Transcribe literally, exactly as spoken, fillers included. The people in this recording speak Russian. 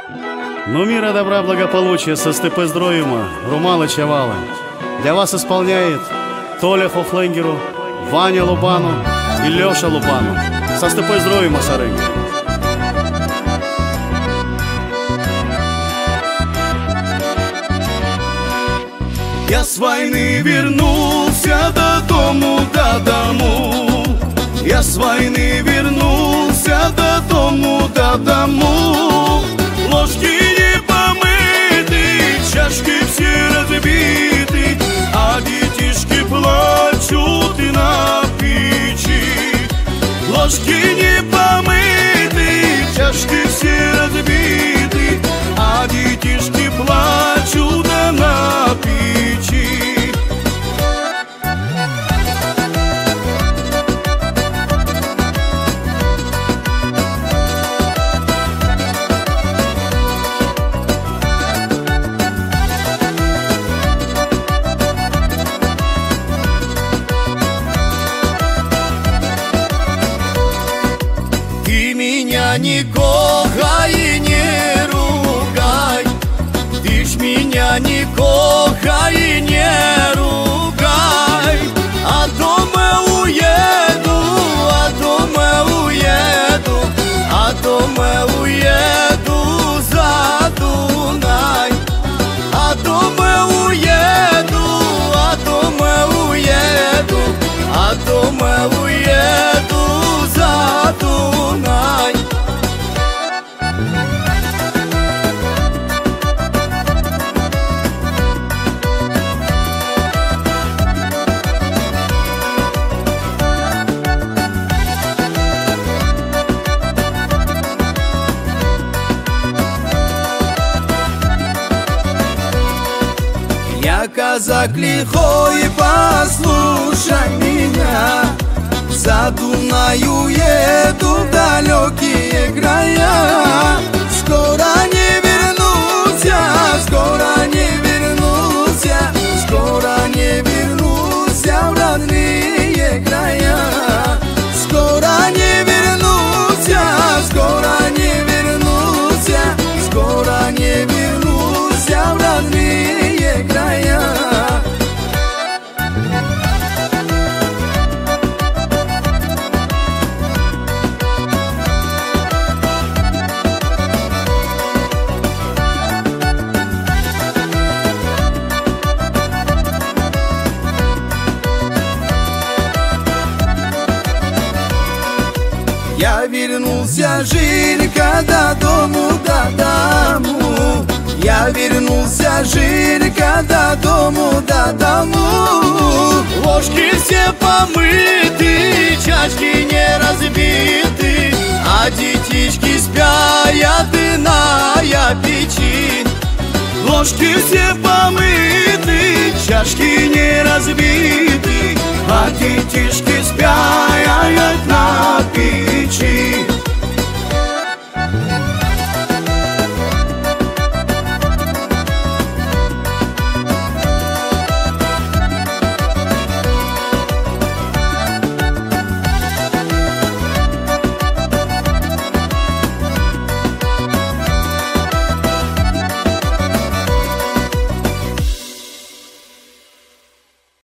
Ну, мира, добра, благополучия, со степи здоровья, Румала Чавала. Для вас исполняет Толя Хофленгеру, Ваня Лубану и Леша Лубану. Со степи здоровья, Сары. Я с войны вернулся до дому, до дому. Я с войны вернулся до дому, до дому. Ложки не помыты, чашки все разбиты, а детишки плачут и на печи. Ложки не помыты, чашки все разбиты, а детишки плачут и на печи. Ты меня не кохай, не ругай, ты ж меня не кохай, не ругай. А дома уеду, а дома уеду, а дома уеду за Дунай. А дома уеду, а дома уеду, а дома уеду за Дунай. Я казак лихой, послушай меня. За Дунаю еду в далекие края. Скоро не вернусь я, скоро не вернусь я, скоро не вернусь я в родные края. Скоро не вернусь я, скоро не вернусь я, скоро не вернусь я в родные края. Я вернулся жить, когда дому, до дому. Я вернулся жить, когда дому, до дому. Ложки все помыты, чашки не разбиты, а детишки спят и на печи. Ложки все помыты, чашки не разбиты, а детишки спят